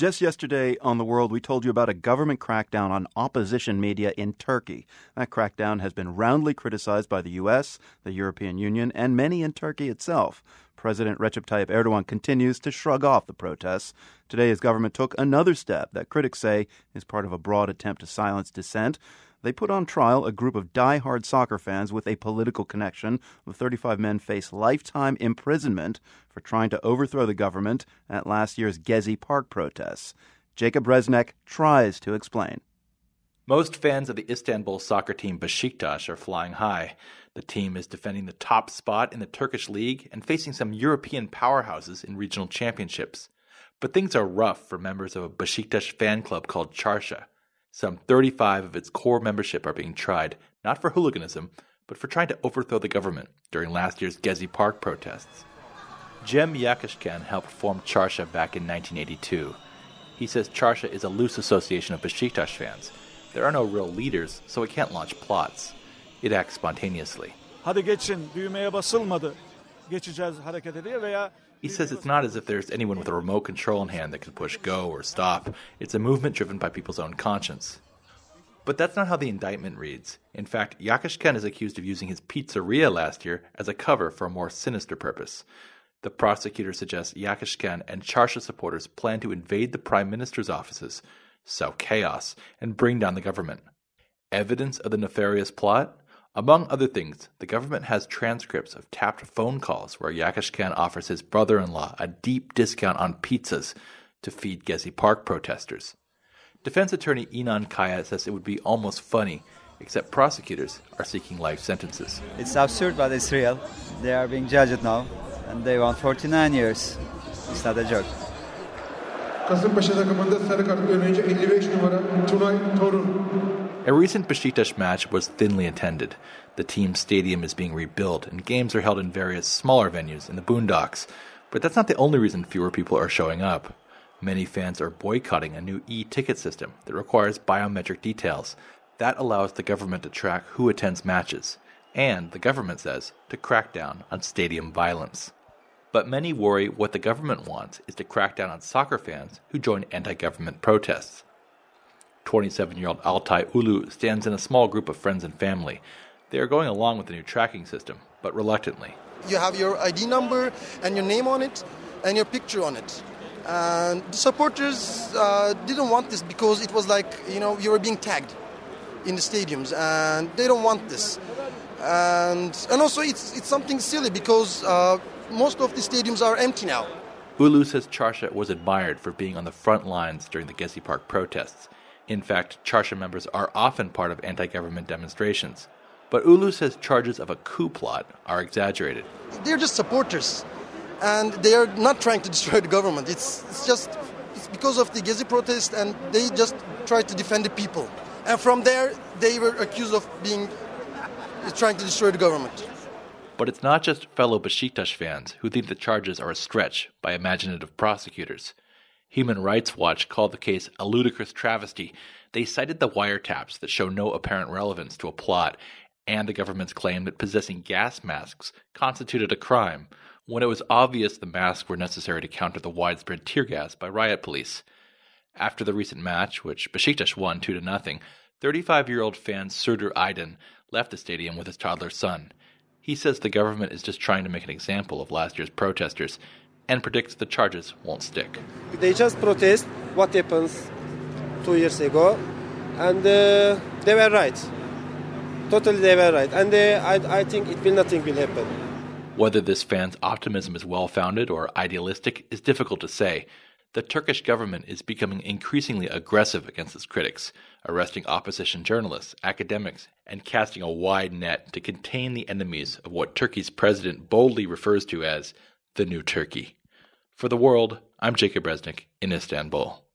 Just yesterday on The World, we told you about a government crackdown on opposition media in Turkey. That crackdown has been roundly criticized by the U.S., the European Union, and many in Turkey itself. President Recep Tayyip Erdogan continues to shrug off the protests. Today, his government took another step that critics say is part of a broad attempt to silence dissent. They put on trial a group of die-hard soccer fans with a political connection. The 35 men face lifetime imprisonment for trying to overthrow the government at last year's Gezi Park protests. Jacob Resnick tries to explain. Most fans of the Istanbul soccer team Beşiktaş are flying high. The team is defending the top spot in the Turkish league and facing some European powerhouses in regional championships. But things are rough for members of a Beşiktaş fan club called Çarşı. Some 35 of its core membership are being tried, not for hooliganism, but for trying to overthrow the government during last year's Gezi Park protests. Cem Yakışkan helped form Çarşı back in 1982. He says Çarşı is a loose association of Beşiktaş fans. There are no real leaders, so it can't launch plots. It acts spontaneously. Hadi geçin, düğmeye basılmadı. Geçeceğiz hareket ediyor veya... He says it's not as if there's anyone with a remote control in hand that can push go or stop. It's a movement driven by people's own conscience. But that's not how the indictment reads. In fact, Yakışkan is accused of using his pizzeria last year as a cover for a more sinister purpose. The prosecutor suggests Yakışkan and Çarşı supporters plan to invade the prime minister's offices, sow chaos, and bring down the government. Evidence of the nefarious plot? Among other things, the government has transcripts of tapped phone calls where Yakışkan offers his brother-in-law a deep discount on pizzas to feed Gezi Park protesters. Defense attorney Inan Kaya says it would be almost funny, except prosecutors are seeking life sentences. It's absurd, but it's real. They are being judged now, and they want 49 years. It's not a joke. Kasımpaşa takımında sarı kart görünce 55 numara Tunay Torun. A recent Beşiktaş match was thinly attended. The team's stadium is being rebuilt, and games are held in various smaller venues in the boondocks. But that's not the only reason fewer people are showing up. Many fans are boycotting a new e-ticket system that requires biometric details. That allows the government to track who attends matches, and, the government says, to crack down on stadium violence. But many worry what the government wants is to crack down on soccer fans who join anti-government protests. 27-year-old Altay Ulu stands in a small group of friends and family. They are going along with the new tracking system, but reluctantly. You have your ID number and your name on it and your picture on it. And the supporters didn't want this because it was like, you were being tagged in the stadiums, and they don't want this. And also it's something silly because most of the stadiums are empty now. Ulu says Çarşı was admired for being on the front lines during the Gezi Park protests. In fact, Çarşı members are often part of anti-government demonstrations. But Ulu says charges of a coup plot are exaggerated. They're just supporters, and they are not trying to destroy the government. It's because of the Gezi protest, and they just try to defend the people. And from there, they were accused of trying to destroy the government. But it's not just fellow Beşiktaş fans who think the charges are a stretch by imaginative prosecutors. Human Rights Watch called the case a ludicrous travesty. They cited the wiretaps that show no apparent relevance to a plot, and the government's claim that possessing gas masks constituted a crime, when it was obvious the masks were necessary to counter the widespread tear gas by riot police. After the recent match, which Beşiktaş won 2-0, 35-year-old fan Serdar Aydın left the stadium with his toddler son. He says the government is just trying to make an example of last year's protesters, and predicts the charges won't stick. They just protest what happens 2 years ago, and they were right. Totally they were right. And I think nothing will happen. Whether this fan's optimism is well-founded or idealistic is difficult to say. The Turkish government is becoming increasingly aggressive against its critics, arresting opposition journalists, academics, and casting a wide net to contain the enemies of what Turkey's president boldly refers to as the New Turkey. For The World, I'm Jacob Resnick in Istanbul.